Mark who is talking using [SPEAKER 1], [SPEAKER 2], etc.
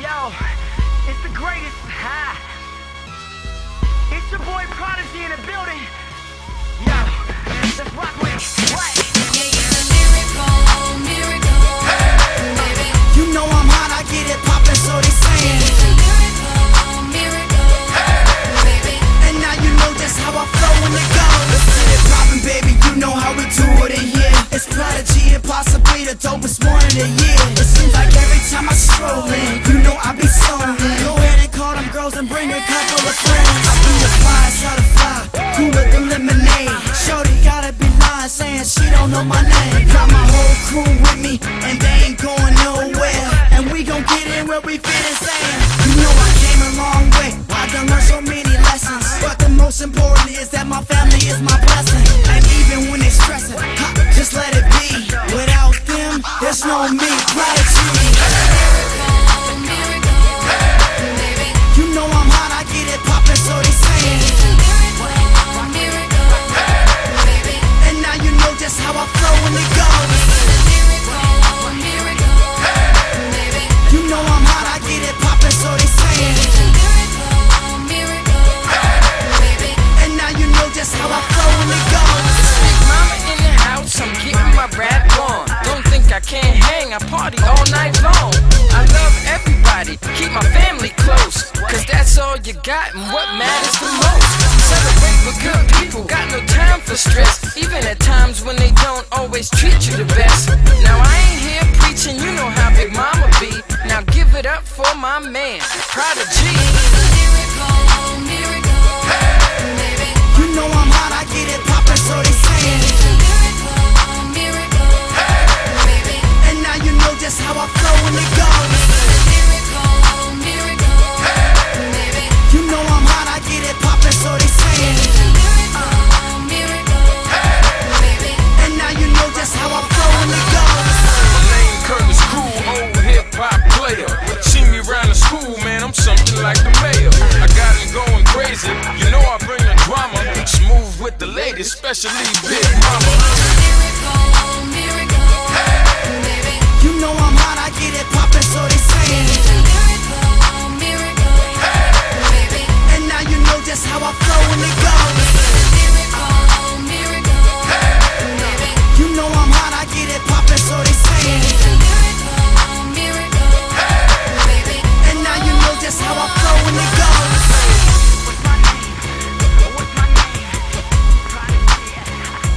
[SPEAKER 1] Yo, it's the greatest. Ha. It's your boy Prodigy in the building. Yo, let's rock with it. What?
[SPEAKER 2] Yeah, it's a miracle, miracle, baby.
[SPEAKER 3] You know I'm hot, I get it poppin', so they saying.
[SPEAKER 2] It's a miracle, miracle, baby.
[SPEAKER 3] And now you know just how I flow when it goes. Let's get it poppin', baby, you know how we do it in here. It's Prodigy and possibly the dopest one in the year. It seems like every time I stroll in, you know I be sold in. Go ahead and call them girls and bring a couple of friends. I be the flyest of the fly, cooler than lemonade. Shorty gotta be lying, saying she don't know my name. Got my whole crew with me, and they ain't going nowhere. And we gon' get in where we fit and saying, you know I came a long way, I done learned so many lessons. But the most important is that my family is my blessing. And even when they stressin', just let it be. Without them, there's no me. Prodigy.
[SPEAKER 2] Miracle, miracle, baby.
[SPEAKER 3] You know I'm hot, I get it poppin', so they saying.
[SPEAKER 2] It's a miracle, miracle, baby.
[SPEAKER 3] And now you know just how I flow when it goes.
[SPEAKER 2] It's a miracle, miracle, baby.
[SPEAKER 3] You know I'm hot, I get it poppin', so they saying.
[SPEAKER 2] It's a miracle, miracle, baby.
[SPEAKER 3] And now you know just how I flow when it goes.
[SPEAKER 4] Big mama in the house, I'm getting my rap on. Don't think I can't hang, I party all night long. I love everybody, keep my family close, cause that's all you got and what matters the most. Celebrate with good people, got no time for stress, even at times when they don't always treat you the best. Now I ain't here preaching, you know how Big Mama be. Now give it up for my man, Prodigy.
[SPEAKER 2] It's a miracle, miracle, baby.
[SPEAKER 3] You know I'm hot, I get it poppin', so they saying.
[SPEAKER 2] It's a miracle, miracle, baby.
[SPEAKER 3] And now you know just how I flow when it goes.